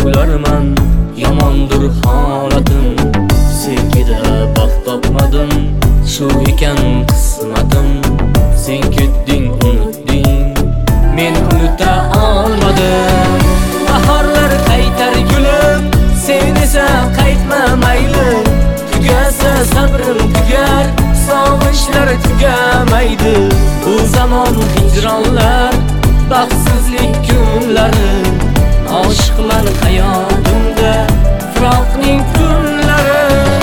kularman. Yomondir holatim, sevgida baxt topmadim. Shu ekan qismatim, sen ketding, unutding, men unuta olmadim. Bahorlar qaytar gulim, sen esa qaytma mayli. Tugasa sabrim tugar, sog'inchlar tugamaydi. Bu zamon hijronlar, baxtsizlik kunlari. Oshiqman hayotimda firoqning tunlari.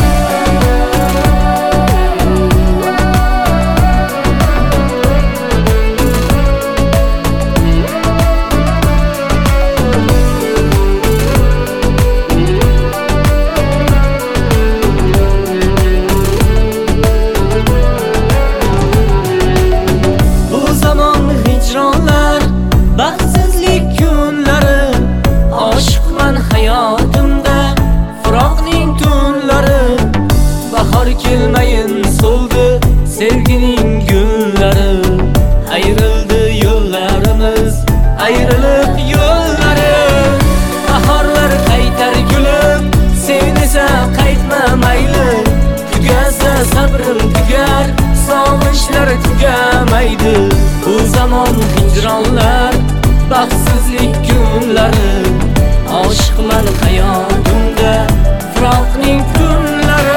Baxtsizlik kunlari, oshiqman hayotimda firoqning tunlari. Bahor kelmayin so'ldi sevgining gullari. Ayrildi yo'llarimiz, ayrilib yo'llari. Bahorlar qaytar gulim, sen esa qaytma mayli. Tugasa sabrim tugar, sog'inchlar tugamaydi. Bu zamon hijronlar, baxtsizlik kunlari. Oshiqman hayotimda firoqning tunlari.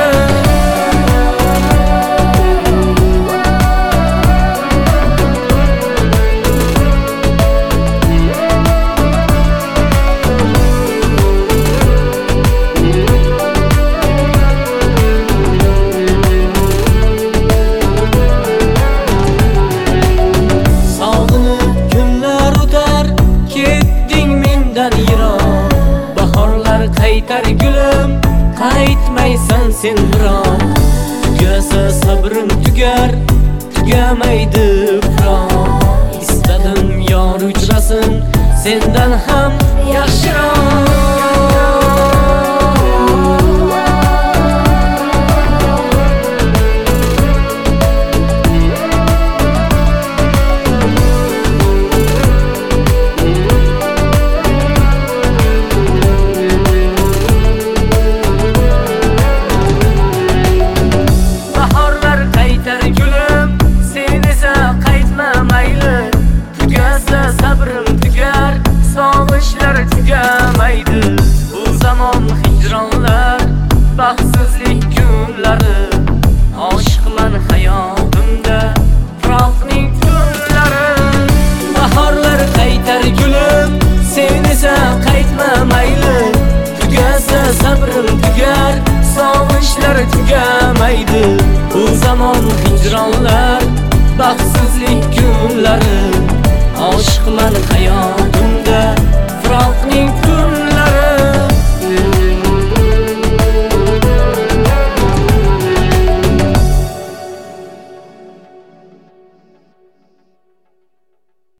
Qaytar gulim, qaytmaysan sen biroq. Tugasa sabrim tugar, tugamaydi firoq. Istadim yor uchrasin, sendan ham yaxshiroq. Sabrim tugar, sog'inchlar tugamaydi. Bu zamon hijronlar, baxtsizlik kunlari. Oshiqman hayotimda firoqning tunlari. Bahorlar qaytar gulim, sen esa qaytma mayli. Tugasa sabrim tugar, sog'inchlar tugamaydi. Bu zamon hijronlar, baxtsizlik kunlari. Oshiqman hayotimda firoqning